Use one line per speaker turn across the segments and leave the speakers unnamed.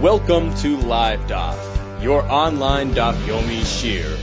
Welcome to Live Daf, your online Daf Yomi Shir.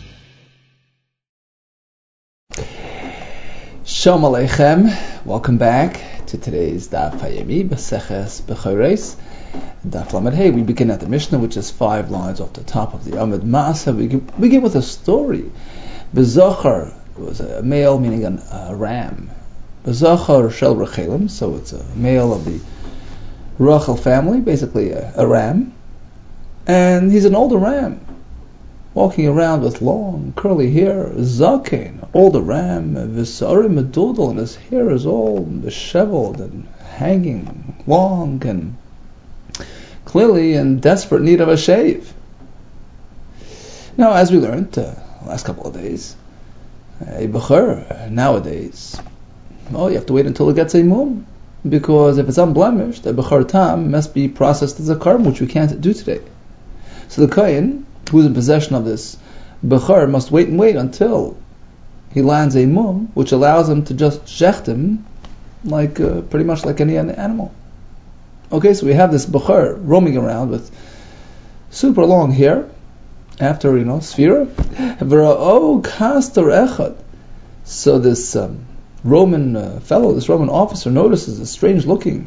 Shalom Aleichem. Welcome back to today's Daf Yomi B'Seches B'Choreis. Daf Lamed Hey. We begin at the Mishnah, which is 5 lines off the top of the Amud Maaseh. We begin with a story. B'Zochar was a male, meaning a ram. B'Zochar Shel Rechelim, so it's a male of the Rachel family, basically a ram, and he's an older ram, walking around with long curly hair, zaken, older ram, v'sarim medudel, and his hair is all disheveled and hanging long and clearly in desperate need of a shave. Now, as we learned the last couple of days, a bechor nowadays, you have to wait until it gets a mum. Because if it's unblemished, a bechor tam must be processed as a carbon, which we can't do today. So the kohen, who's in possession of this bechor, must wait until he lands a mum, which allows him to just shecht him like pretty much like any animal. Okay, so we have this bechor roaming around with super long hair, after sphira. V'ra'o kastor echad. So this Roman fellow, this Roman officer, notices a strange looking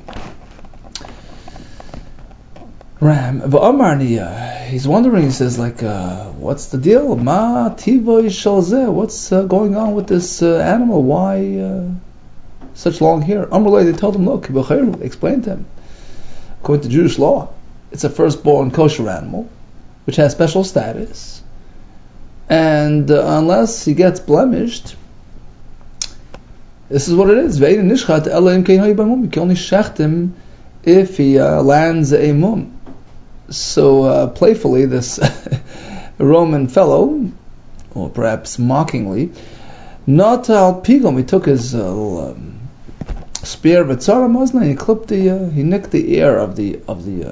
ram. He's wondering, he says, what's the deal? Ma tivoy shalzeh? What's going on with this animal? Why such long hair? They told him, look, they explained to him, according to Jewish law, it's a firstborn kosher animal, which has special status, and unless he gets blemished, this is what it is. You can only shecht him if he lands a mum. So playfully, this Roman fellow, or perhaps mockingly, not al pigum, he took his spear v'tzara mazna, and he clipped he nicked the ear of the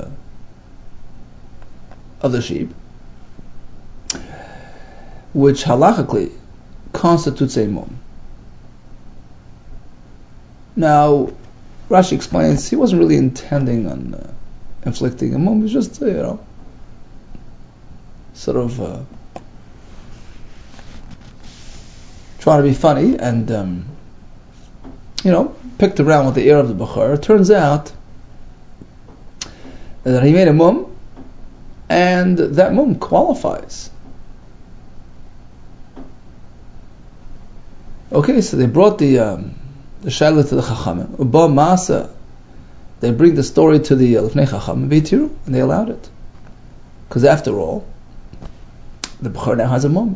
sheep, which halachically constitutes a mum. Now, Rashi explains he wasn't really intending on inflicting a mum. He was just, sort of trying to be funny and, picked around with the ear of the bechor. It turns out that he made a mum, and that mum qualifies. Okay, so they brought the Shaila to the Chachamim. Uba Masa, they bring the story to the Lefnei Chachamim, V'itiru, and they allowed it. Because after all, the bechor now has a mum.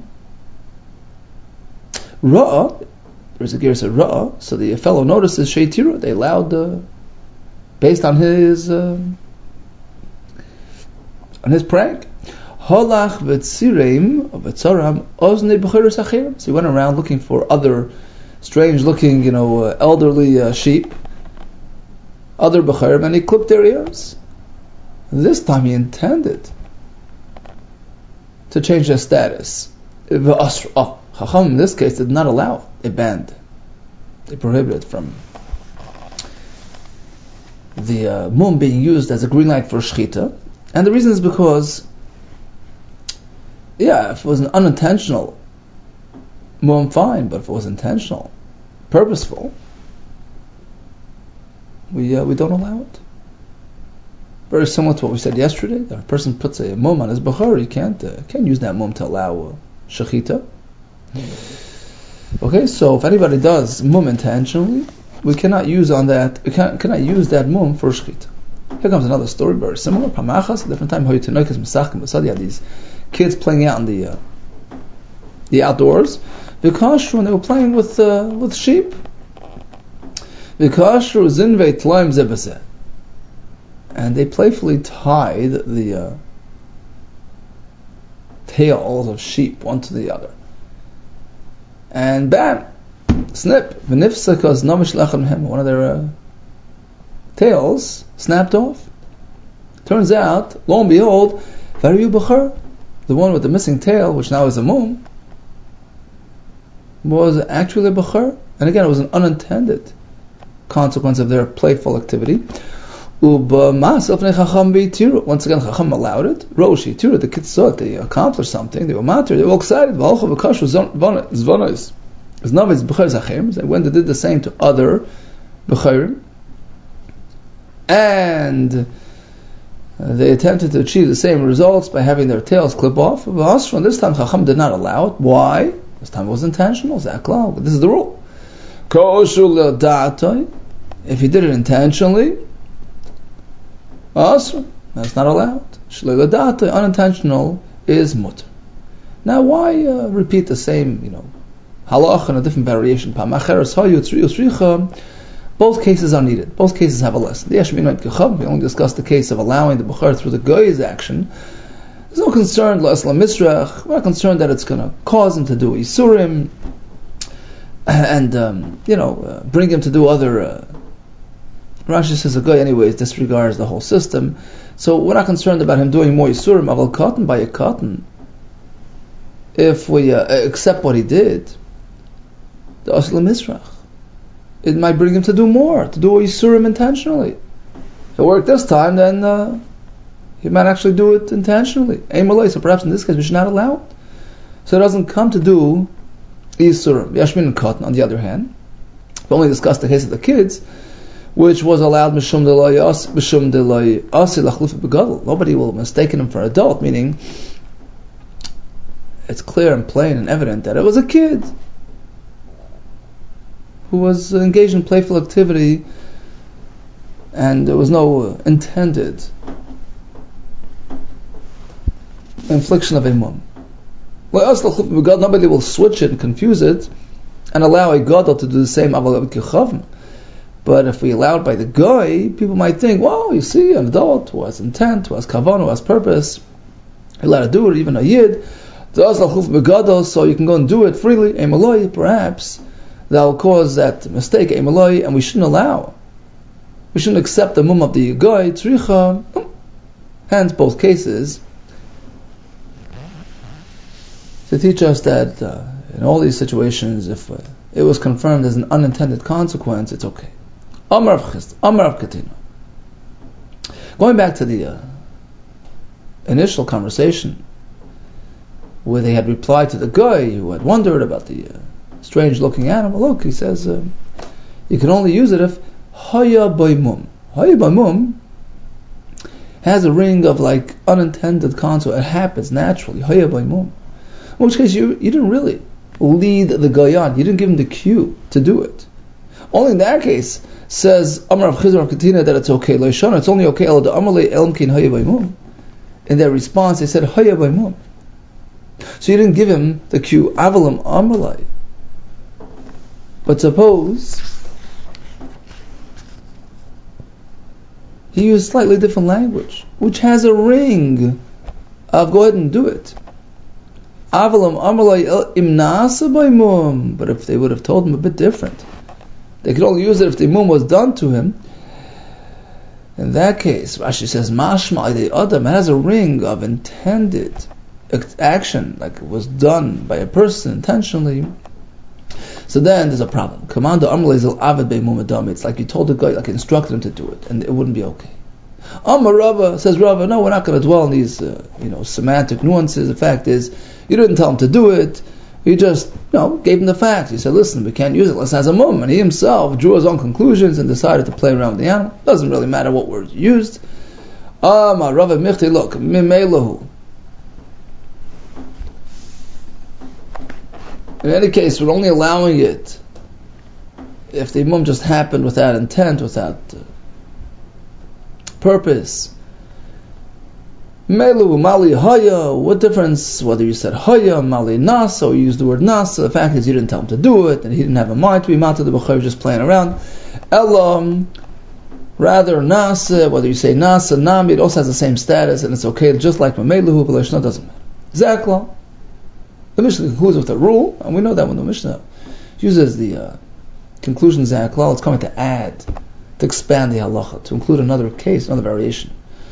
Ra'ah, there's a gersa Ra'ah, so the fellow notices Sheitiru, they allowed, based on his prank. Holach v'tzireim v'tzaram oznei bechorus achirim. So he went around looking for other strange-looking, elderly sheep, other bechorim, and he clipped their ears. This time he intended to change their status. Chacham in this case did not allow. They banned. They prohibited from the mum being used as a green light for shechita. And the reason is because, if it was an unintentional mum, fine, but if it was intentional, purposeful, we don't allow it. Very similar to what we said yesterday. That a person puts a mum on his bechor, he can't use that mum to allow shechita. Okay, so if anybody does mum intentionally, we cannot use on that. We cannot use that mum for shechita. Here comes another story, very similar. Pamachas, a different time. You had these kids playing out in the outdoors. Because when they were playing with sheep, and they playfully tied the tails of sheep one to the other, and bam, snip, one of their tails snapped off. Turns out, lo and behold, the one with the missing tail, which now is a mum, was actually a bechor, and again it was an unintended consequence of their playful activity. Once again, Chacham allowed it. Roshi Tira, the kids saw it, they accomplished something, they were matter, they were all excited. They went and did the same to other B'chairim, and they attempted to achieve the same results by having their tails clip off. This time Chacham did not allow it. Why? This time it was intentional. This is the rule. If he did it intentionally, that's not allowed. Unintentional is mutter. Now, why repeat the same, halach in a different variation? Both cases are needed. Both cases have a lesson. We only discussed the case of allowing the Bukhar through the Goy's action. There's no concern, Misrach. We're not concerned that it's going to cause him to do Isurim and, bring him to do other. Rashi says a Goy, anyways, disregards the whole system. So we're not concerned about him doing more Isurim. Aval cotton by a cotton. If we accept what he did, the Asla Misrach, it might bring him to do more, to do Yisurim intentionally. If it worked this time, then he might actually do it intentionally. So perhaps in this case we should not allow it. So it doesn't come to do Yisurim. Yashmin and Cotton, on the other hand, we only discussed the case of the kids, which was allowed Mishum Delay Asi Lachluf Begadol. Nobody will mistake him for an adult, meaning it's clear and plain and evident that it was a kid who was engaged in playful activity, and there was no intended infliction of a mum. Nobody will switch it and confuse it and allow a gadol to do the same. But if we allow it by the guy, people might think, well, you see, an adult who has intent, who has kavan, who has purpose, he's allowed to do it, even a yid, so you can go and do it freely. Perhaps that will cause that mistake, and we shouldn't allow. We shouldn't accept the mum of the guy, tzricha. Hence, both cases to teach us that in all these situations, if it was confirmed as an unintended consequence, it's okay. Amar of Katina. Going back to the initial conversation, where they had replied to the guy who had wondered about the strange-looking animal. Look, he says, you can only use it if Haya Baimum. Haya Baimum has a ring of like unintended consequence. It happens naturally. Haya Baimum. In which case, you didn't really lead the guy on. You didn't give him the cue to do it. Only in that case, says Amar of Chizar of Katina, that it's okay. Loishana, it's only okay. In their response, they said Haya Baimum. So you didn't give him the cue, Avalam Amalai. But suppose he used slightly different language, which has a ring of go ahead and do it. Avalam Amalai Imnasa Baimum. But if they would have told him a bit different, they could only use it if the mum was done to him. In that case, Rashi says, Mashma the Adam has a ring of intended action, like it was done by a person intentionally. So then there's a problem. Commander Amrlezel Avad Beimum. It's like you told the guy, like instructed him to do it, and it wouldn't be okay. Amar Rava says, Rava, no, we're not going to dwell on these semantic nuances. The fact is, you didn't tell him to do it. You just gave him the facts. You said, listen, we can't use it unless it has a mum. And he himself drew his own conclusions and decided to play around with the animal. Doesn't really matter what words used. Amar Rava Michti, look, Mimeilahu. In any case, we're only allowing it if the mum just happened without intent, without purpose. Melu, Mali, Haya, what difference whether you said Haya, Mali, Nasa, or you used the word Nasa? The fact is you didn't tell him to do it, and he didn't have a mind to be mounted, the Bukhari was just playing around. Elam, rather Nasa, whether you say Nasa, Nami, it also has the same status, and it's okay, just like Mamelu, but it doesn't matter. Zakla. The Mishnah concludes with a rule, and we know that when the Mishnah uses the conclusion Zaklal, it's coming to add, to expand the halacha, to include another case, another variation.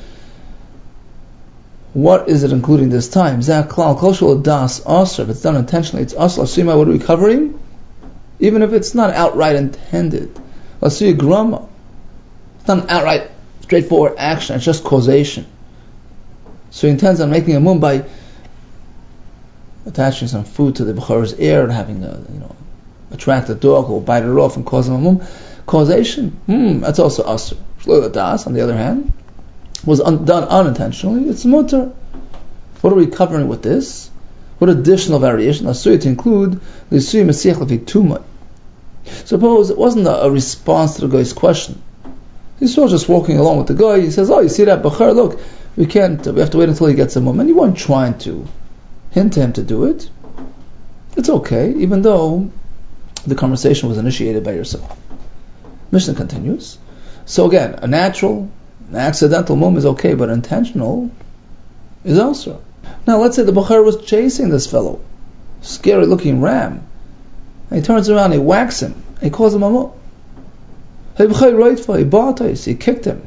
What is it including this time? Zaklal, Koshul Das Asr, if it's done intentionally, it's Asr. Asima, what are we covering? Even if it's not outright intended. Asir Grama, it's not an outright straightforward action, it's just causation. So he intends on making a mum by attaching some food to the Bechor's ear and having attract a dog who will bite it off and cause him a mum. Causation, that's also asur. Shloila das, on the other hand, was done unintentionally. It's mutter. What are we covering with this? What additional variation? Asur to include the Yisui Mesiach Lefi Tumah. Suppose it wasn't a response to the guy's question. He's still just walking along with the guy. He says, "Oh, you see that Bechor? Look, we have to wait until he gets a mum." And you weren't trying to hint to him to do it. It's okay, even though the conversation was initiated by yourself. Mishnah continues. So again, an accidental mum is okay, but intentional is also. Now let's say the Bechor was chasing this fellow, scary looking ram, and he turns around, he whacks him, and he calls him a mum. He kicked him,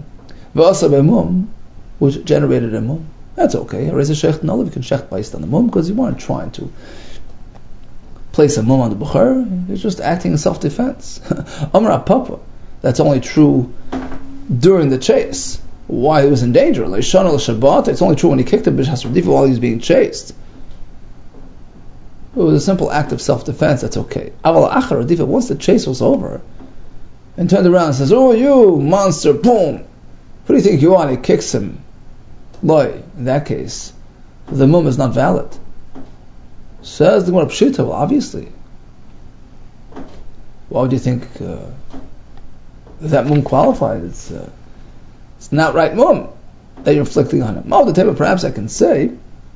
which generated a mum. That's okay. You can shecht based on the mum because you weren't trying to place a mum on the Bechor. You're just acting in self-defense. Amar Papa. That's only true during the chase. Why he was in danger? It's only true when he kicked him while he was being chased. It was a simple act of self-defense. That's okay. Once the chase was over, and turned around and says, "Oh, you monster! Boom! Who do you think you are?" And he kicks him. Boy, in that case, the mum is not valid. Says the Gemara Pshita. Well, obviously, why would you think that mum qualified? It's not right mum that you're inflicting on him. Oh, the table, perhaps I can say,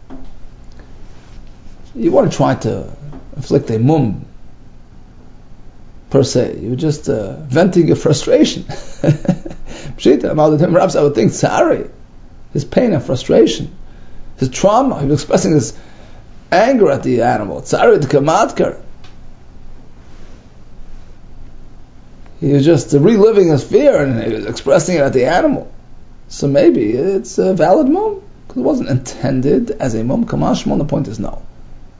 you weren't trying to inflict a mum per se. You were just venting your frustration. Perhaps I would think sorry, his pain and frustration, his trauma. He was expressing his anger at the animal. Sorry, the kamatkar. He was just reliving his fear and he was expressing it at the animal. So maybe it's a valid mum because it wasn't intended as a mum. Kamashmon. The point is no.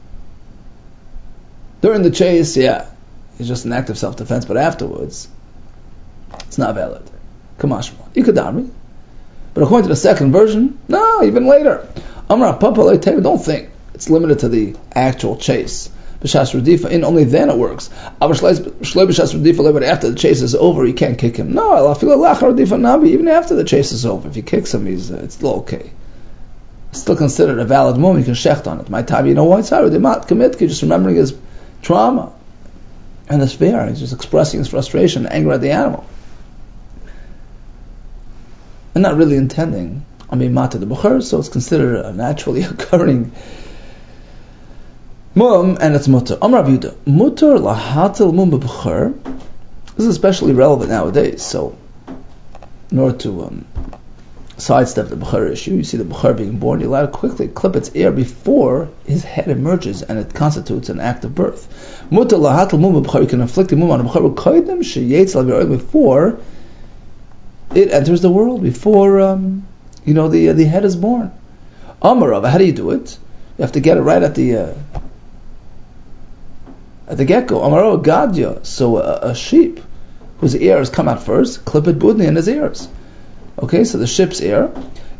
During the chase, it's just an act of self-defense, but afterwards, it's not valid. Kamashma. Ikadami. But according to the second version, no, even later. Amra Papa, don't think it's limited to the actual chase. B'shas Rudifa, and only then it works. But after the chase is over, you can't kick him. No, even after the chase is over, if he kicks him, it's still okay. It's still considered a valid moment. You can shecht on it. My time, you know why? Sorry, they might commit, just remembering his trauma and his fear. He's just expressing his frustration and anger at the animal. And not really intending on being mata the Bechor, so it's considered a naturally occurring mum, and it's mutter. Amar Yehuda, mutter lahatel mum b'Bechor. This is especially relevant nowadays. So, in order to sidestep the Bechor issue, you see the Bechor being born, you're allowed to quickly clip its ear before his head emerges, and it constitutes an act of birth. Mutter lahatel mum b'Bechor. You can inflict a mum on a Bechor before it enters the world, before the head is born. Amar, how do you do it? You have to get it right at the get-go. Amaro gadya. So a sheep whose ears come out first, clip it budni in his ears. Okay, so the sheep's ear,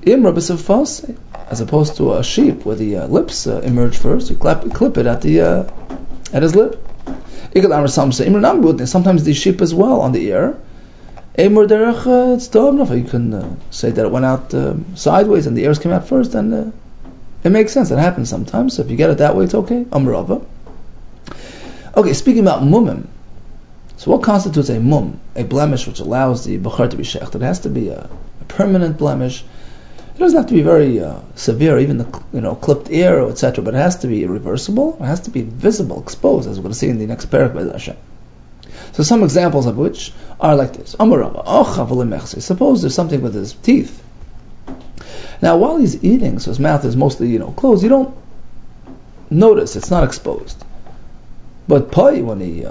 as opposed to a sheep where the lips emerge first, you clip it at his lip. Sometimes the sheep as well on the ear. It's dumb enough. You can say that it went out sideways and the ears came out first, and it makes sense. It happens sometimes. So if you get it that way, it's okay. Amrava. Okay, speaking about mumim. So what constitutes a mum? A blemish which allows the Bechor to be shecht. It has to be a permanent blemish. It doesn't have to be very severe, even the clipped ear, etc. But it has to be irreversible. It has to be visible, exposed, as we're going to see in the next parak by Hashem. So some examples of which are like this. Suppose there's something with his teeth. Now while he's eating, so his mouth is mostly closed, you don't notice, it's not exposed. But Pai, when he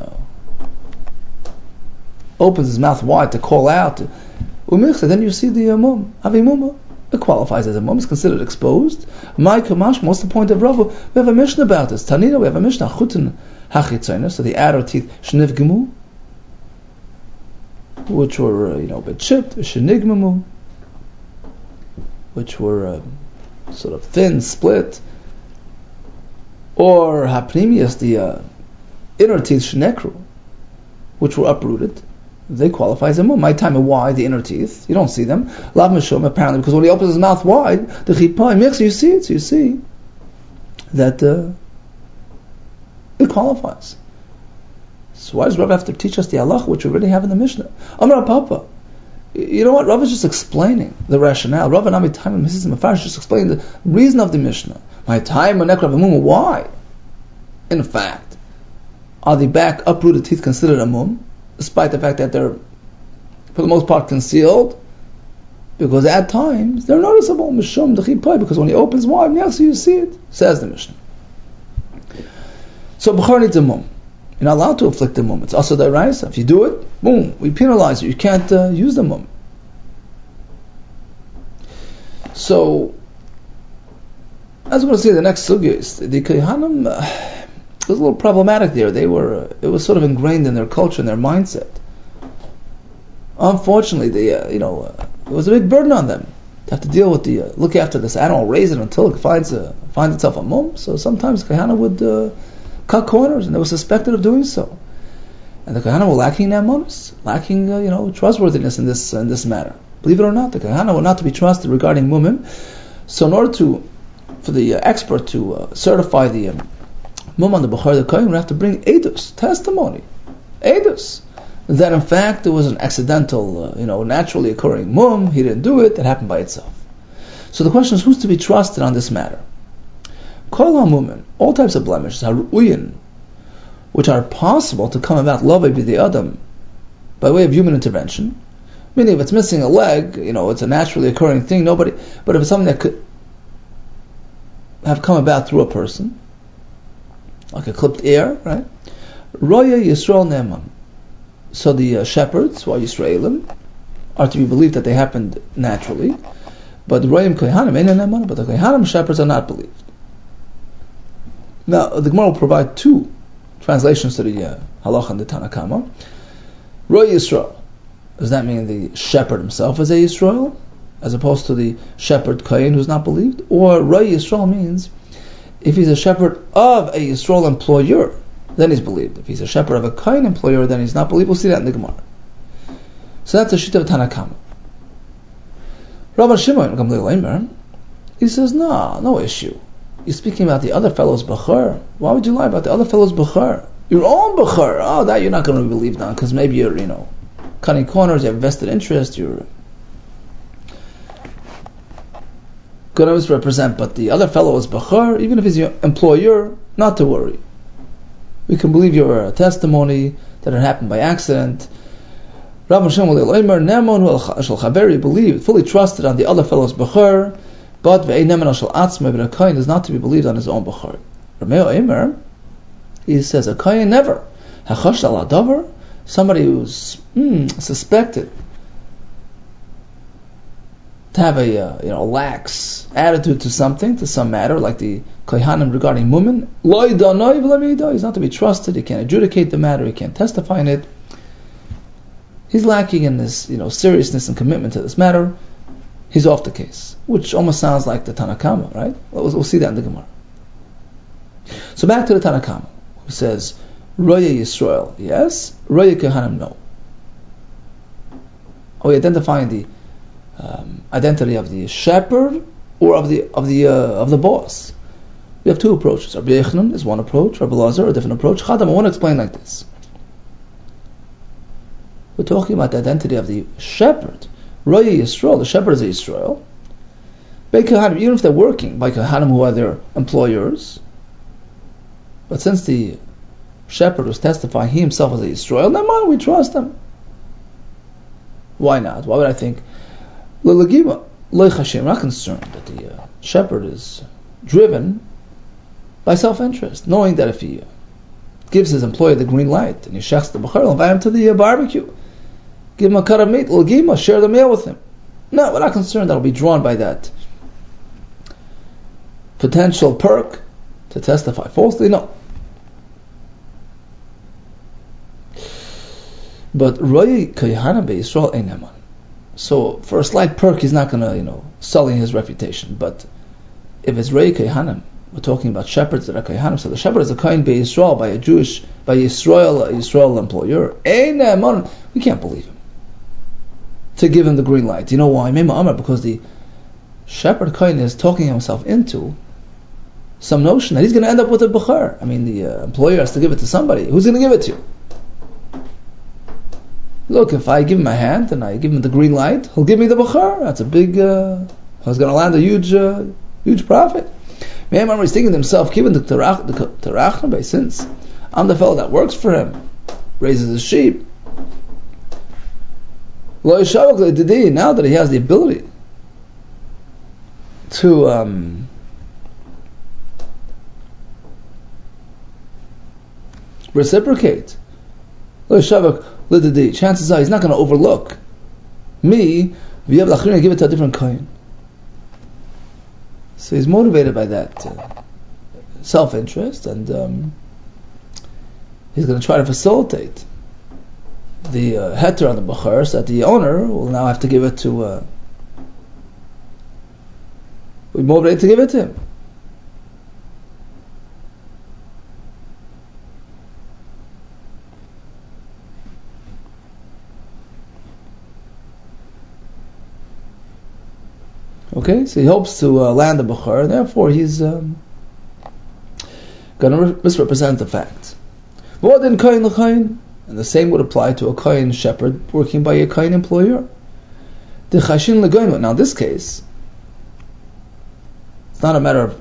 opens his mouth wide to call out, then you see the mum, avi mumma. It qualifies as a mum, it's considered exposed. My kamash, what's the point of Rav? We have a Mishnah about this. Tanina, we have a Mishnah, chuten hachitzayna, so the outer teeth, shnivgimu, which were, a bit chipped, shenigmamu, which were sort of thin, split, or hapnimius, the inner teeth, shenekru, which were uprooted, they qualify as a mum. My time of why the inner teeth, you don't see them. Lav mishum, apparently, because when he opens his mouth wide, the chipah mix, you see it, so you see that it qualifies. So why does Rav have to teach us the halacha, which we already have in the Mishnah? Amar Papa. You know what? Rav is just explaining the rationale. Rav and Ami Time and Mrs. Mefarish just explaining the reason of the Mishnah. My time on Nekra Mum. Why? In fact, are the back uprooted teeth considered a mum, despite the fact that they're, for the most part, concealed? Because at times they're noticeable. Mishum dechipai, because when he opens wide, yes, you see it. Says the Mishnah. So Bechor needs a mum. You're not allowed to afflict the mum. It's also the raisa. If you do it, boom, we penalize you. You can't use the mum. So, as we're going to see, the next sugya is the Kohanim was a little problematic there. It was sort of ingrained in their culture and their mindset. Unfortunately, it was a big burden on them to have to deal with look after this animal, raise it until it finds itself a mum. So sometimes Kohanim would cut corners, and they were suspected of doing so. And the Kohanim were lacking nemanos, lacking trustworthiness in this matter. Believe it or not, the Kohanim were not to be trusted regarding mumim. So in order for the expert to certify the mum on the Bechor, the Kohen would have to bring edus, testimony, edus, that in fact there was an accidental, naturally occurring mum. He didn't do it; that happened by itself. So the question is, who's to be trusted on this matter? Kol hamumin, all types of blemishes, haruyin, which are possible to come about love the Adam by way of human intervention. Meaning, if it's missing a leg, it's a naturally occurring thing. But if it's something that could have come about through a person, like a clipped ear, right? Roya Yisrael Ne'eman. So the shepherds, who are Yisraelim, are to be believed that they happened naturally. But Royim Kohanim, but the Kohanim shepherds are not believed. Now, the Gemara will provide two translations to the halacha and the Tanna Kama. Roy Yisrael. Does that mean the shepherd himself is a Yisrael, as opposed to the shepherd Kohen who's not believed? Or Roy Yisrael means if he's a shepherd of a Yisrael employer, then he's believed. If he's a shepherd of a Kohen employer, then he's not believed. We'll see that in the Gemara. So that's the shita of Tanna Kama. Rabbi Shimon, he says, no issue. You're speaking about the other fellow's Bechor. Why would you lie about the other fellow's Bechor? Your own Bechor. Oh, that you're not going to be believed on, because maybe you're, cutting corners, you have vested interest, you're going to misrepresent, but the other fellow is Bechor, even if he's your employer, not to worry. We can believe your testimony that it happened by accident. Rav Moshe Omer, Ne'eman shel Chaveri, believed, fully trusted on the other fellow's Bechor, but ve'ei ne'eman shel atzmei, but a Kohen is not to be believed on his own Bechor. Rameo Omer, he says, a Kohen never. Hachash al adavar, somebody who's suspected to have a lax attitude to something, to some matter, like the Kohanim regarding mumin, he's not to be trusted. He can't adjudicate the matter. He can't testify in it. He's lacking in this, seriousness and commitment to this matter. He's off the case, which almost sounds like the Tanna Kama, right? We'll see that in the Gemara. So back to the Tanna Kama, who says, Roya Yisrael, yes. Roya Kohanim, no. Are we identifying the identity of the shepherd or of the boss? We have two approaches. Rabbi Yochanan is one approach. Rabbi Elazar a different approach. Chadam, I want to explain like this. We're talking about the identity of the shepherd. Roya Yisrael, the shepherd is a Yisrael. By Kohanim, even if they're working by Kohanim who are their employers, but since the shepherd was testifying he himself as a Yisrael, then why don't we trust him? Why not? Why would I think? We're not concerned that the shepherd is driven by self-interest, knowing that if he gives his employer the green light and he shechs the Bechor, he'll invite him to the barbecue, give him a cut of meat, share the meal with him. No, we're not concerned that he'll be drawn by that potential perk to testify falsely. No. But Roy Kohanim beYisrael ein neman. So for a slight perk, he's not going to, sully his reputation. But if it's Rei Kohanim, we're talking about shepherds that are Kohanim. So the shepherd is a Kohen by Yisrael, by a Yisrael employer. We can't believe him to give him the green light. You know why? Because the shepherd Kohen is talking himself into some notion that he's going to end up with a bechor. I mean, the employer has to give it to somebody. Who's going to give it to you? Look, if I give him a hand and I give him the green light, he'll give me the bechor. That's a big. He's going to land a huge profit. Me'amar is thinking to himself, given the terachna, since I'm the fellow that works for him, raises his sheep. Now that he has the ability to reciprocate, chances are he's not going to overlook me. Give it to a different kohen. So he's motivated by that self-interest, and he's going to try to facilitate the heter on the bechor, so that the owner will now have to give it to. We're motivated to give it to him. Okay, so he hopes to land the bechor, and therefore he's going to misrepresent the fact. More than kohen l'kohen, and the same would apply to a kohen shepherd working by a kohen employer. The chashin l'goyim. Now, in this case, it's not a matter of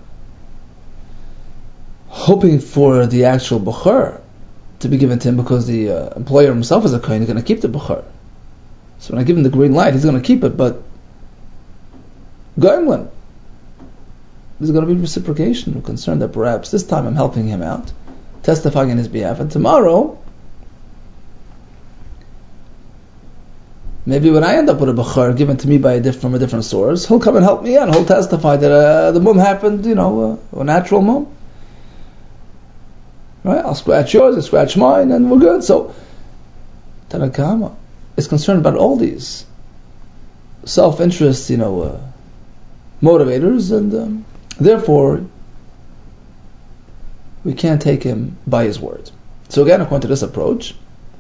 hoping for the actual bechor to be given to him, because the employer himself is a kohen. He's going to keep the bechor. So when I give him the green light, he's going to keep it, but Goimlin, there's going to be reciprocation. We're concerned that perhaps this time I'm helping him out, testifying on his behalf, and tomorrow, maybe when I end up with a bechor given to me from a different source, he'll come and help me out. He'll testify that the mum happened, a natural mum. Right? I'll scratch yours, I'll scratch mine, and we're good. So, Tanna Kama is concerned about all these self-interest, motivators, and therefore we can't take him by his word. So again, according to this approach,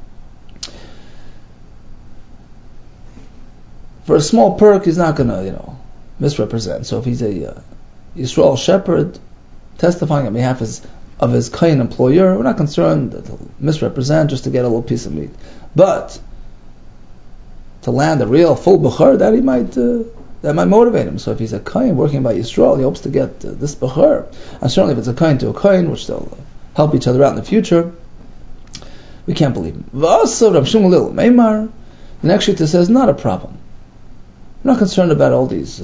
for a small perk, he's not going to, misrepresent. So if he's a Yisrael shepherd testifying on behalf of his kohen employer, we're not concerned that he'll misrepresent just to get a little piece of meat. But to land a real full bechor, that might motivate him. So if he's a kohen working by Yisrael, he hopes to get this bechor. And certainly if it's a kohen to a kohen, which they'll help each other out in the future, we can't believe him. Also, Rav Shmuel Meimar, the next shita says, not a problem. I'm not concerned about all these,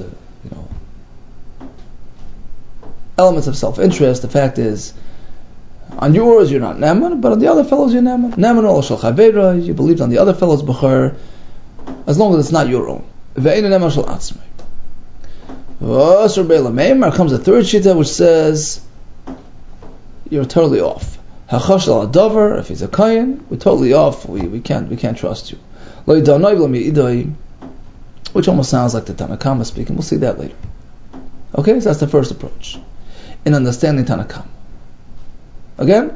elements of self-interest. The fact is, on yours you're not Naaman, but on the other fellows you're Naaman. Naaman ol shel chaveira, you believed on the other fellow's bechor, as long as it's not your own. Ve'ein Naaman shel atzmai. Comes a third shita which says you're totally off. Hachash al adavar, if he's a kohen, we're totally off. We can't trust you. Lo yidanai v'lo mi'idai, which almost sounds like the Tanna Kama speaking. We'll see that later. Okay, so that's the first approach in understanding Tanna Kama. Again,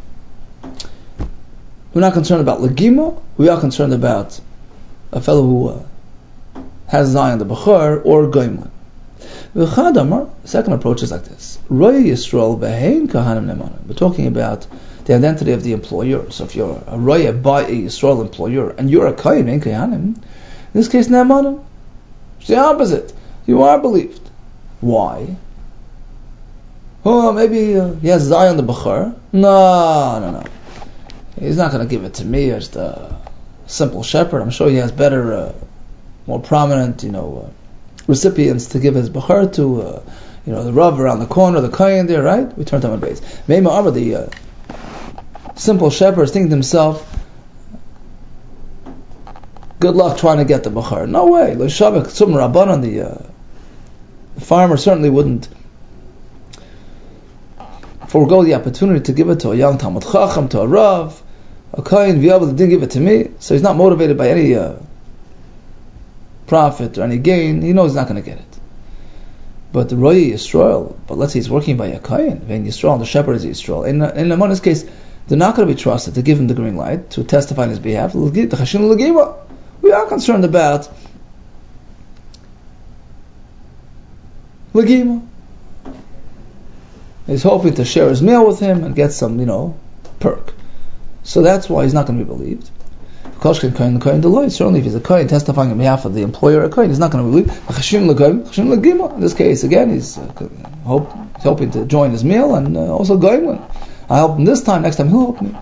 we're not concerned about legima. We are concerned about a fellow who has Zion the bechor or goimlan. The second approach is like this: Roy Yisrael behein kahanim nemanim. We're talking about the identity of the employer. So if you're a Roy by a Yisrael employer and you're a kohen in kahanim, in this case nemanim, it's the opposite. You are believed. Why? Oh, maybe he has Zion the bechor. No. He's not going to give it to me as the simple shepherd. I'm sure he has better, more prominent, recipients to give his bechor to, the Rav around the corner, the kohen there, right? We turn to him base. Meima Amar, the simple shepherd, is thinking to himself, good luck trying to get the bechor. No way. Lo shavik tzum rabbanon, the farmer certainly wouldn't forego the opportunity to give it to a young Talmud Chacham, to a Rav, a kohen, V'yabel, that didn't give it to me. So he's not motivated by any profit or any gain, he knows he's not going to get it. But the Roy Yisrael, but let's say he's working by a Kohen, Vein Yisrael, the shepherd is Yisrael. In Laman's case, they're not going to be trusted to give him the green light to testify on his behalf. We are concerned about Legima. He's hoping to share his meal with him and get some, perk. So that's why he's not going to be believed. Certainly if he's a Kohen testifying on behalf of the employer, a Kohen, he's not going to be believed. In this case, again, he's hoping to join his meal and also Goimlin. I help him this time, next time he'll help me.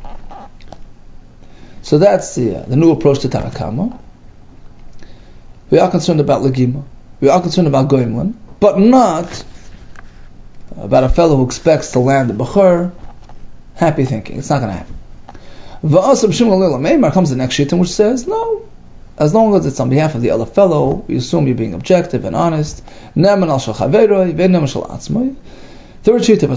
So that's the new approach to Tanakama. We are concerned about Legima. We are concerned about Goimlin, but not about a fellow who expects to land the Bechor. Happy thinking. It's not going to happen. Comes the next shittim which says, no, as long as it's on behalf of the other fellow, we assume you're being objective and honest. Third shittim,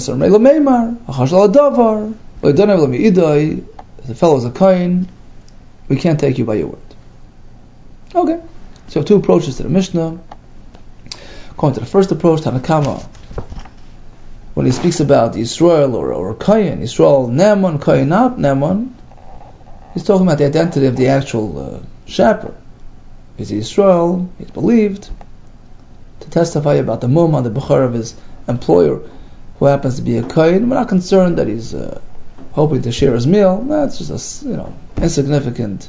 if the fellow is a Kohen, we can't take you by your word. Okay, so you have two approaches to the Mishnah. According to the first approach, Tanakama, when he speaks about Yisrael or Kohen, Yisrael Neman, Kohen not Neman, he's talking about the identity of the actual shepherd. He's Yisrael, he's believed to testify about the mumma, the bechor of his employer, who happens to be a Kohen. We're not concerned that he's hoping to share his meal. That's just a insignificant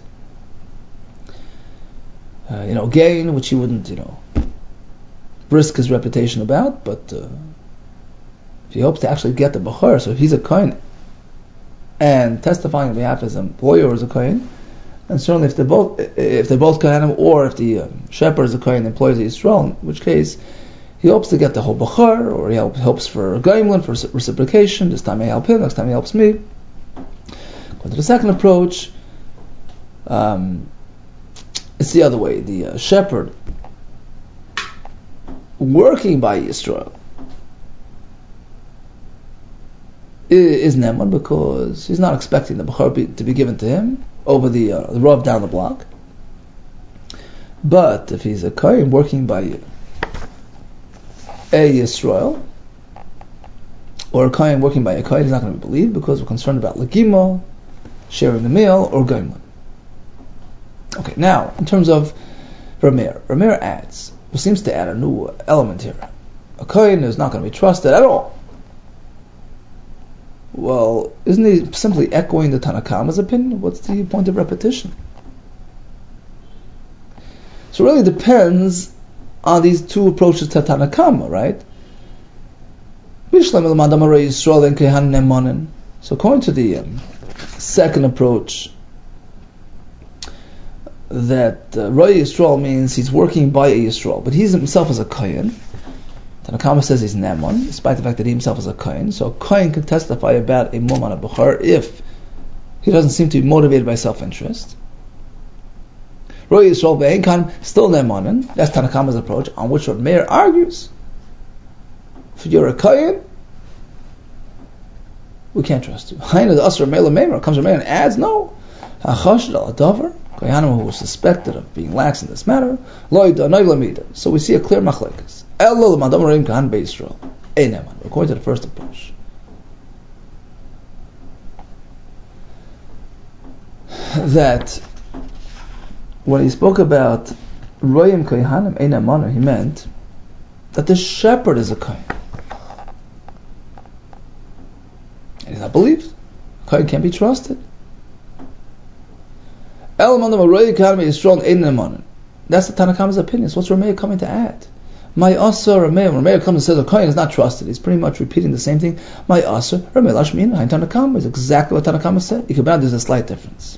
gain, which he wouldn't risk his reputation about. But if he hopes to actually get the bechor, so if he's a Kohen and testifying on behalf of his employer as a Kohen, and certainly if they're both Kohanim, or if the shepherd is a Kohen and employs a Yisrael, in which case he hopes to get the whole bechor, or he hopes for a Goimlin, for reciprocation. This time I help him, next time he helps me. Going to the second approach, it's the other way. The shepherd working by Yisrael is Neman, because he's not expecting the bechor to be given to him over the Rav down the block. But if he's a Kohen working by a Yisrael, or a Kohen working by a Kohen, he's not going to be believed, because we're concerned about Legimo, sharing the meal, or Goimlin. Okay, now, in terms of Rameir adds, or seems to add a new element here. A Kohen is not going to be trusted at all. Well, isn't he simply echoing the Tanakama's opinion? What's the point of repetition? So it really depends on these two approaches to Tanakama, right? So according to the second approach, that Roy Yisrael means he's working by a Yisrael, but he's himself as a Kohen. Tanakama says he's Neman, despite the fact that he himself is a Kohen. So a Kohen can testify about a Mumman, a Bechor, if he doesn't seem to be motivated by self-interest. Roy Yisrael Be'enkan, still Nemanin. That's Tanakama's approach, on which Rameir argues. If you're a Kohen, we can't trust you. Haina the Asr Meila Meimer comes Rameir and adds, no. Hachashd al Adavar, Kohanim who was suspected of being lax in this matter, so we see a clear machlekas. According to the first approach, that when he spoke about Royim Kohanim Ein Amanu, he meant that the shepherd is a Kohen. And he's not believed. Kohen can't be trusted. That's the Tanakama's opinion. So what's Rameir coming to add? My Asa Rameir, when Rameir comes and says a Kohen is not trusted, he's pretty much repeating the same thing. My Asa Rameir Lashmin Hain Tanakama is exactly what Tanakama said. There's a slight difference.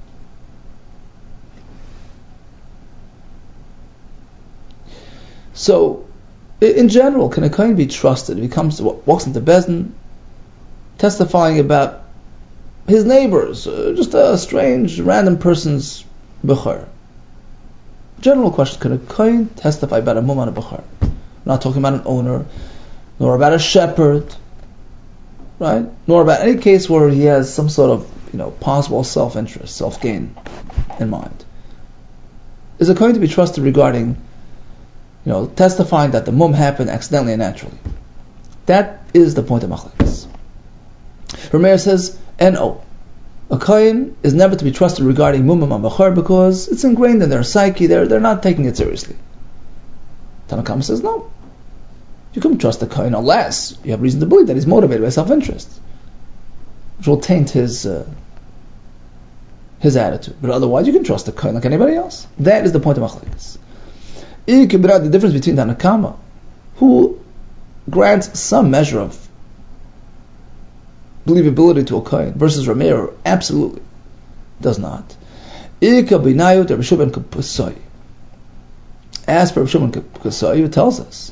So, in general, can a Kohen be trusted if he walks into Bezdin, testifying about his neighbors, just a strange, random person's bechor? General question: can a Kohen testify about a mumman, a bechor? We're not talking about an owner, nor about a shepherd, right? Nor about any case where he has some sort of, possible self-interest, self-gain in mind. is a kohen to be trusted regarding, testifying that the mum happened accidentally and naturally? That is the point of machlekes. Rameir says, N.O. A kohen is never to be trusted regarding mumam and bachar because it's ingrained in their psyche. They're not taking it seriously. Tanna Kamma says no. You can trust a kohen unless you have reason to believe that he's motivated by self-interest, which will taint his attitude. But otherwise, you can trust a kohen like anybody else. That is the point of machlekes. The difference between Tanna Kamma, who grants some measure of believability to a kohen, versus Rameir, absolutely does not. As per Rav Shimon Kasai, who tells us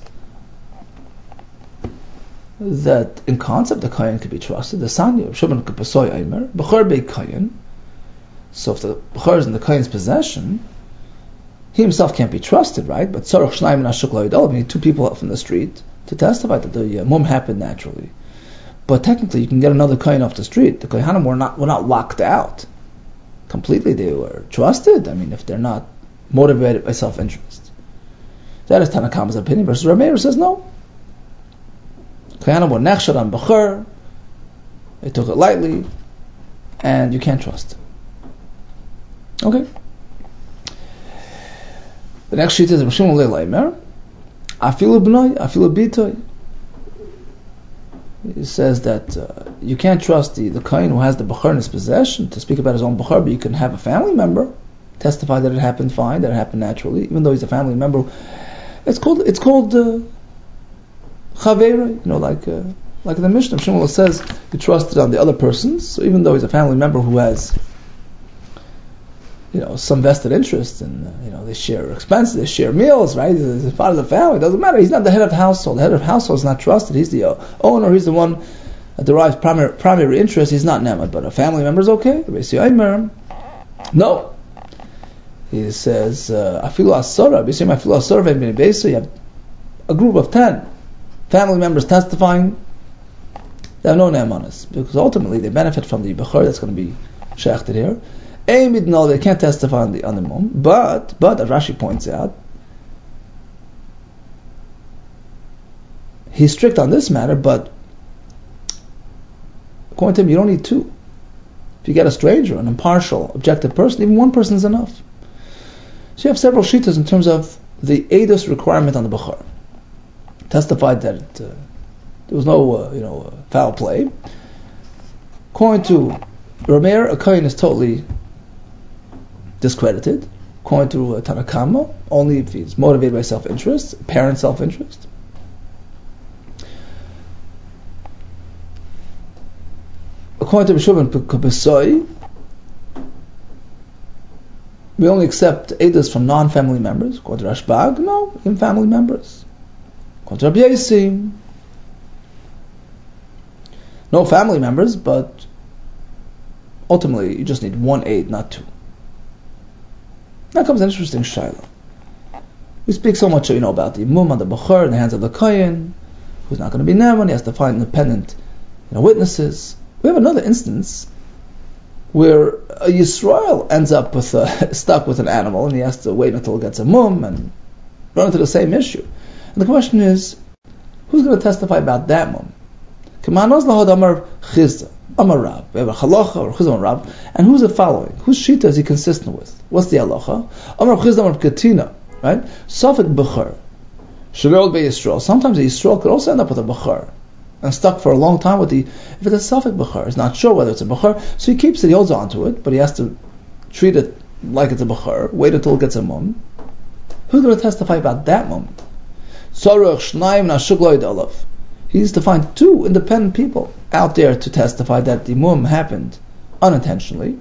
that in concept the kohen can be trusted, the Sanya of Shimon Kasai Aimer, B'char Bei Kohen. So if the b'char is in the kohen's possession, he himself can't be trusted, right? But Tzarech Shnayim and Ashuk Lo, we need two people from the street to testify that the mum happened naturally. But technically, you can get another kohen off the street. The kohanim were not locked out completely. They were trusted. I mean, if they're not motivated by self-interest, that is Tanna Kamma's opinion. Versus Rameir says no. Kohanim were nechshad on b'char. They took it lightly, and you can't trust them. Okay. The next sheet is Rav Shimon Leimer. Afilu b'noi, afilu bitoy. He says that you can't trust the kohen who has the bachar in his possession to speak about his own bachar, but you can have a family member testify that it happened fine, that it happened naturally, even though he's a family member. It's called chavera, like the Mishnah. Shmuel says you trusted on the other persons, so even though he's a family member who has some vested interest, and they share expenses, they share meals, right? He's part of the family. It doesn't matter. He's not the head of the household. The head of the household is not trusted. He's the owner. He's the one that derives primary interest. He's not nemad, but a family member is okay. No. He says, "Afilu asara." Afilu asara. You have a group of 10 family members testifying. They have no nemanis because ultimately they benefit from the bechor that's going to be shechted here. No, they can't testify on the mum, but as Rashi points out, he's strict on this matter. But according to him, you don't need two. If you get a stranger, an impartial, objective person, even one person is enough. So you have several shittas in terms of the edus requirement on the bechor. Testified that there was no foul play. According to Rameir, a kohen is totally discredited. According to Tanna Kamma, only if he's motivated by self-interest, apparent self-interest. According to B'Shuvin Kabasoi, we only accept edus from non-family members. According to Rashbag, no, even family members. According to Rabbi Yossi, no family members, but ultimately you just need one aid, not two. Now comes an interesting shayla. We speak so much, about the mum on the bachar in the hands of the kohen, who's not going to be neman. He has to find independent, witnesses. We have another instance where a Yisrael ends up with stuck with an animal, and he has to wait until it gets a mum and run into the same issue. And the question is, who's going to testify about that mum? K'manos lahod amar chizda. Amar Rab. We have a halacha or chizda Rab. And who's it following? Whose shita is he consistent with? What's the halacha? Amar chizda amar katina. Right? Safek b'char. Shavirot be Yisrael. Sometimes a Yisrael could also end up with a b'char and stuck for a long time with if it's a safek b'char, he's not sure whether it's a b'char, so he keeps it, he holds on to it, but he has to treat it like it's a b'char, wait until it gets a mum. Who's going to testify about that mum? Tzarech Shnayim Nashuk Lo Yidalav. He needs to find two independent people out there to testify that the mum happened unintentionally.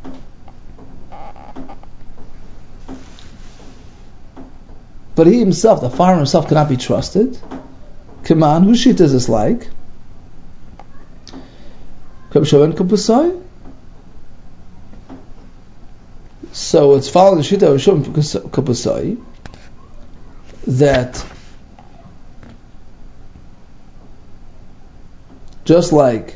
But he himself, the farmer himself, cannot be trusted. Come on, whose shit is this like? So it's following the shita of Shuvin Kapusai that just like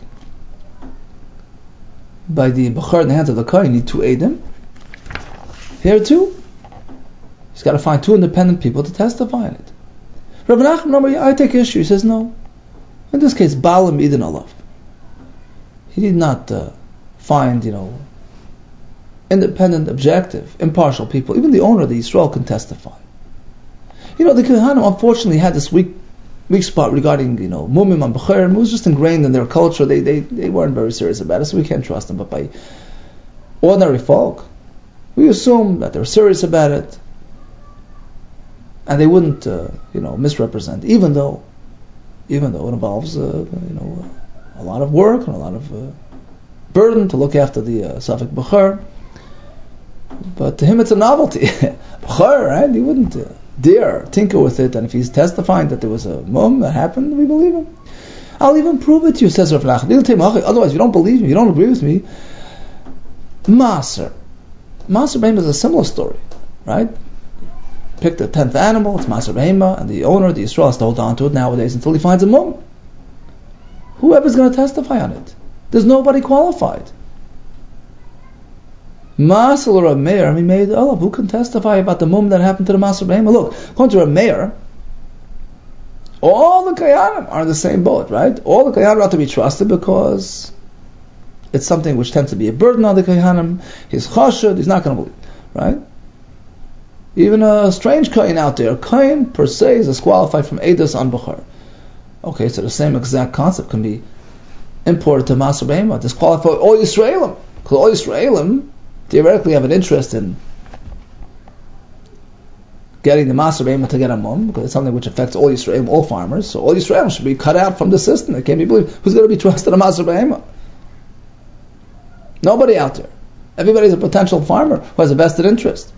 by the bachar in the hands of the kohen, you need two edim. Here too, He's got to find two independent people to testify on it. Rav Nachman, I take issue. He says no. In this case, Baalam Idin Alav. He did not find, independent, objective, impartial people. Even the owner of the Yisrael can testify. The Kohanim unfortunately had this weak spot regarding, Mumim and Bechurim. It was just ingrained in their culture. They weren't very serious about it, so we can't trust them. But by ordinary folk, we assume that they're serious about it, and they wouldn't, misrepresent, even though it involves, a lot of work and a lot of burden to look after the Safek Bechur. But to him it's a novelty. Bechur, right? He wouldn't dare tinker with it, and if he's testifying that there was a mum that happened, we believe him. I'll even prove it to you, says Rav Nachman. Otherwise, if you don't believe me, you don't agree with me. Maser Behema is a similar story, right? Pick the 10th animal, it's Maser Behema, and the owner, the Yisrael, has to hold on to it nowadays until he finds a mum. Whoever's going to testify on it. There's nobody qualified. Masal or a mayor, who can testify about the mum that happened to the Maser Behema? Look, according to a mayor, all the Kayanim are in the same boat, right? All the Kayanim are to be trusted because it's something which tends to be a burden on the Kayanim. He's chashud, he's not going to believe, right? Even a strange Kayan out there, Kayan per se is disqualified from Eidos on Bechur. Okay, so the same exact concept can be imported to Maser Behema, disqualify all Yisraelim. Because all Yisraelim theoretically have an interest in getting the Maser Behema to get a mum, because it's something which affects all Yisraelim, all farmers. So all Yisraelim should be cut out from the system. It can't be believed. Who's going to be trusted a Maser Behema? Nobody out there. Everybody's a potential farmer who has a vested interest.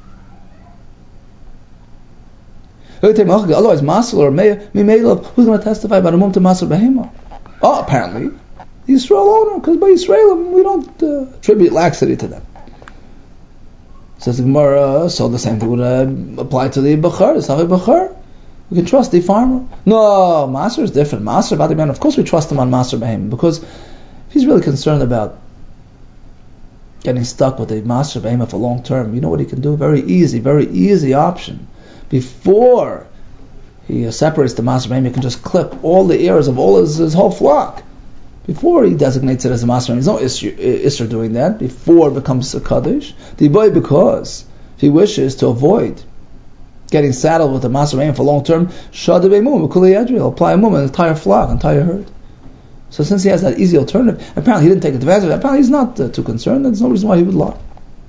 Otherwise, Masel or Mimelav, who's going to testify about a mum to Maser Behema? Oh, apparently, the Yisrael owner, because by Yisraelim we don't attribute laxity to them. Says the Gemara, so the same thing would apply to the Bechur, the Safek Bechur. We can trust the farmer. No, Maser is different. Maser, of course we trust him on Maser Behema, because if he's really concerned about getting stuck with a Maser Behema for long term, you know what he can do? Very easy option. Before he separates the Maser Behema, he can just clip all the ears of all his whole flock. Before he designates it as a Maser Behema, there's no Isser doing that. Before it becomes a Kaddish, because if he wishes to avoid getting saddled with the Maser Behema for long term, Shada Beimum, he'll apply a mum, an entire flock, entire herd. So since he has that easy alternative, apparently he didn't take advantage of it. Apparently he's not too concerned. There's no reason why he would lie.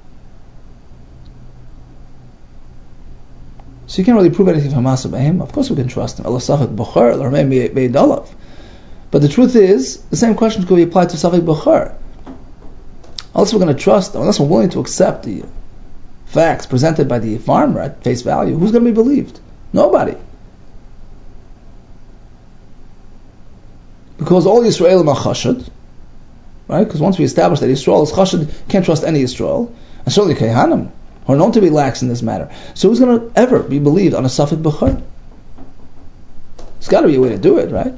So you can't really prove anything from Maser Behema. Of course we can trust him. Allah Safek Bechur, or maybe Beidalav. But the truth is, the same question could be applied to Safek Bechur. Unless we're going to trust, unless we're willing to accept the facts presented by the farmer at face value, who's going to be believed? Nobody. Because all Yisraelim are chashud, right? Because once we establish that Yisrael is chashud, can't trust any Yisrael, and certainly Kehanim, who are known to be lax in this matter. So who's going to ever be believed on a Safek Bechur? There's got to be a way to do it, right?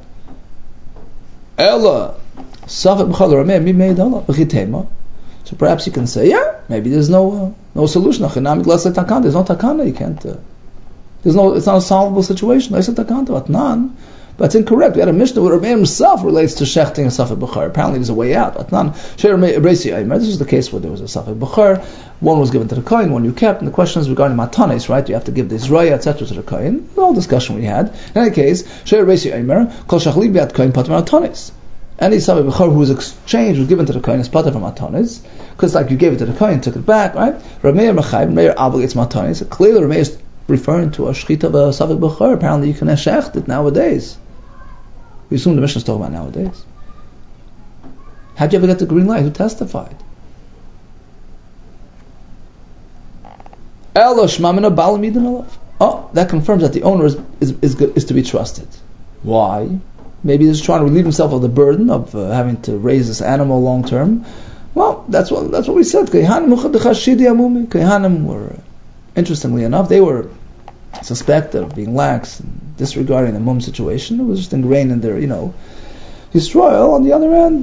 Ella Safek Bechur Rameh Mi Meidala B'chitema. So perhaps you can say, yeah, maybe there's no solution. There's no takana. You can't. It's not a solvable situation. But it's incorrect. We had a Mishnah where Rabbi himself relates to shechting a Safek Bechur. Apparently there's a way out. This is the case where there was a Safek Bechur. One was given to the Kohen, one you kept, and the question is regarding matanis, right? You have to give the Israel, etc. to the Kohen. The whole discussion we had. In any case, Sheir Reisi Eimer, Kol Shachli Biat Kohen Pater matanis. Any Safek Bechur who was exchanged was given to the Kohen as Pater from matanis, because like you gave it to the Kohen, took it back, right? Rav Meir Mechayim, Meir obligates matanis. So clearly Rav Meir is referring to a shechita of a Safek Bechur. Apparently you can shecht it nowadays. We assume the Mishnah is talking about nowadays. How'd you ever get the green light? Who testified? Oh, that confirms that the owner is to be trusted. Why? Maybe he's trying to relieve himself of the burden of having to raise this animal long term. Well, that's what we said. Kehanim were, interestingly enough, they were suspected of being lax and disregarding the mum situation. It was just ingrained in their, Yisrael, on the other hand,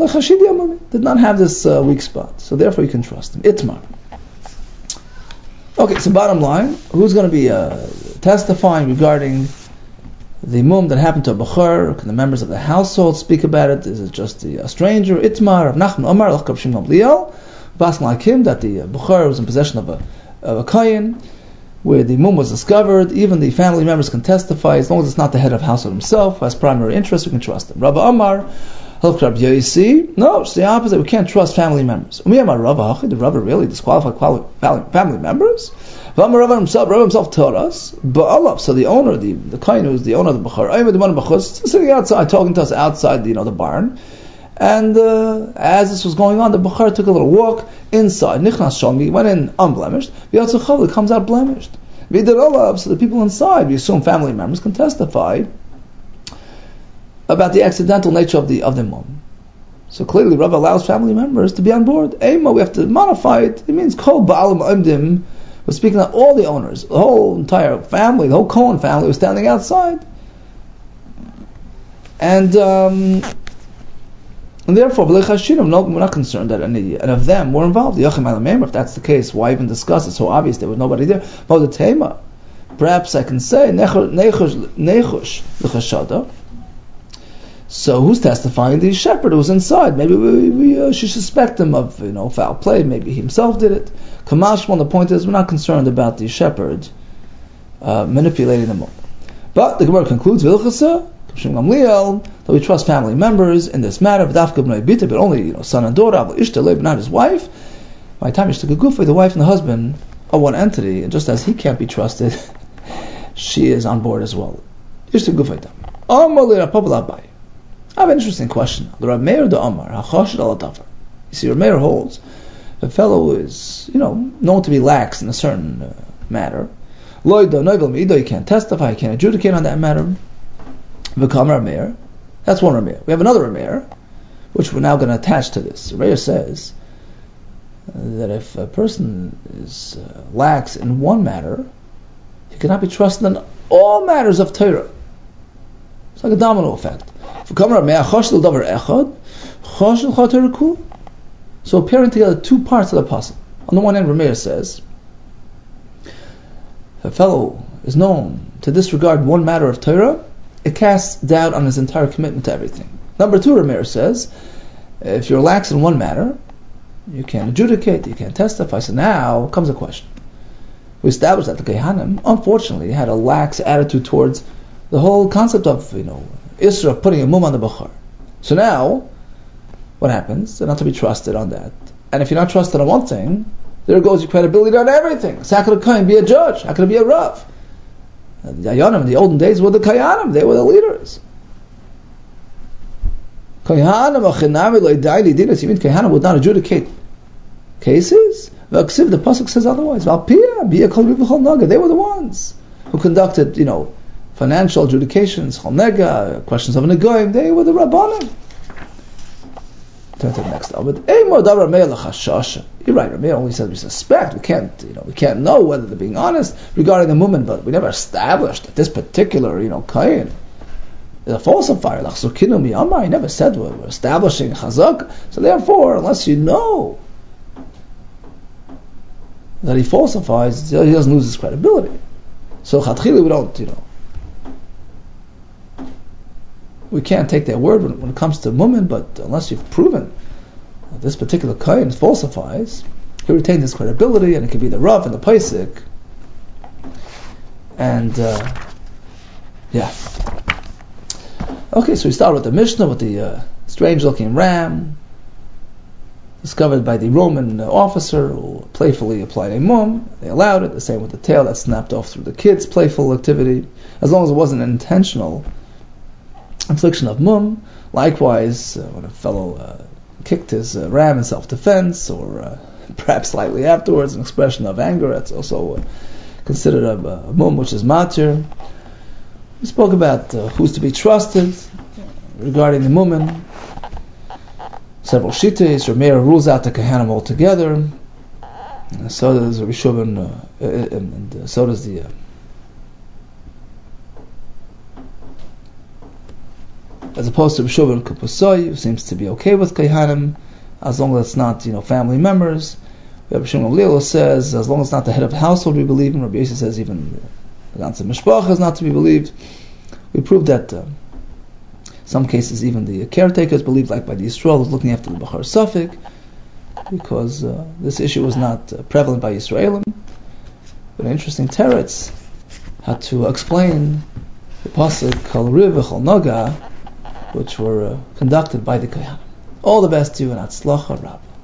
did not have this weak spot. So therefore you can trust him. Itmar. Okay, so bottom line, who's going to be testifying regarding the mum that happened to a Bechor? Can the members of the household speak about it? Is it just the stranger? Itmar, Nachman Omar, Lach Rab Shimon Gamliel, Basn like him, that the Bechor was in possession of a kohen, where the mum was discovered. Even the family members can testify, as long as it's not the head of household himself who has primary interest, we can trust him. Rabbi Omar, Halach Rab Yosi, no, it's the opposite. We can't trust family members. The Rabbi really disqualified family members? Rabbi himself taught us, so the owner, the kohen who is the owner of the Bechor, sitting outside, talking to us outside the barn. And as this was going on, the Bechor took a little walk inside. Nichnas Shomi went in unblemished. V'yatzachol, comes out blemished. V'yidarolav, so the people inside, we assume family members, can testify about the accidental nature of the mum. So clearly, Rav allows family members to be on board. Ema, we have to modify it. It means kol ba'alim omdim. We're speaking of all the owners, the whole entire family, the whole Cohen family was standing outside, and therefore, we're not concerned that any of them were involved. If that's the case, why even discuss it? So obvious there was nobody there. Perhaps I can say nechush l'chashada. So who's testifying? The shepherd who's inside. Maybe we should suspect him of foul play. Maybe he himself did it. Kamashmon, the point is, we're not concerned about the shepherd manipulating them all. But the Gemara concludes, that we trust family members in this matter, but only son and daughter, not his wife. By the time the wife and the husband are one entity, and just as he can't be trusted, she is on board as well. I have an interesting question. The Rav Meir de Amar, you see, Rav Meir holds a fellow who is, known to be lax in a certain matter. He can't testify, he can't adjudicate on that matter. Rav Meir. That's one Rav Meir. We have another Rav Meir, which we're now going to attach to this. Rav Meir says that if a person is lax in one matter, he cannot be trusted in all matters of Torah. It's like a domino effect. So pairing together two parts of the puzzle. On the one hand, Rav Meir says, if a fellow is known to disregard one matter of Torah, it casts doubt on his entire commitment to everything. Number two, Rav Meir says, if you're lax in one matter, you can't adjudicate, you can't testify. So now comes a question. We established that the Kehanim, unfortunately, had a lax attitude towards the whole concept of, Isra, of putting a mum on the Bechor. So now, what happens? They're not to be trusted on that. And if you're not trusted on one thing, there goes your credibility on everything. So how could a Kohen be a judge? How could it be a Rav? The Yayanim in the olden days were the Kayanim, they were the leaders. Kayanim would not adjudicate cases. The Pasuk says otherwise. They were the ones who conducted, financial adjudications, questions of Negoim, they were the Rabbanim. Turn to the next Abed. You're right, Rav Meir only says we suspect. We can't know whether they're being honest regarding the movement, but we never established that this particular, Kayin is a falsifier. He never said we're establishing Chazak. So therefore, unless you know that he falsifies, he doesn't lose his credibility. So Chatchili, we don't, we can't take their word when it comes to women, but unless you've proven that this particular kohen falsifies, he retains his credibility, and it can be the Rav and the Paisik. And okay, so we start with the Mishnah with the strange-looking ram discovered by the Roman officer who playfully applied a mum. They allowed it. The same with the tail that snapped off through the kids' playful activity, as long as it wasn't an intentional infliction of mum. Likewise, when a fellow kicked his ram in self-defense, or perhaps slightly afterwards, an expression of anger, that's also considered a mum, which is matir. We spoke about who's to be trusted regarding the mumen. Several shittas. Rav Meir rules out the Kehanim altogether. So does Rishubin, and so does the as opposed to Rishubin Kupusoy, who seems to be okay with Kehanim, as long as it's not, family members. Rabbi Shimon Gamliel says, as long as it's not the head of the household we believe in. Rabbi Yossi says even the ganze mishpacha is not to be believed. We proved that some cases even the caretakers believed, like by the Yisrael was looking after the Bachar Safik, because this issue was not prevalent by Yisraelim. But an interesting teretz had to explain the pasuk Kol Riv V'Chol Noga, which were conducted by the Kohanim. All the best to you and Atzlacha Rabbah.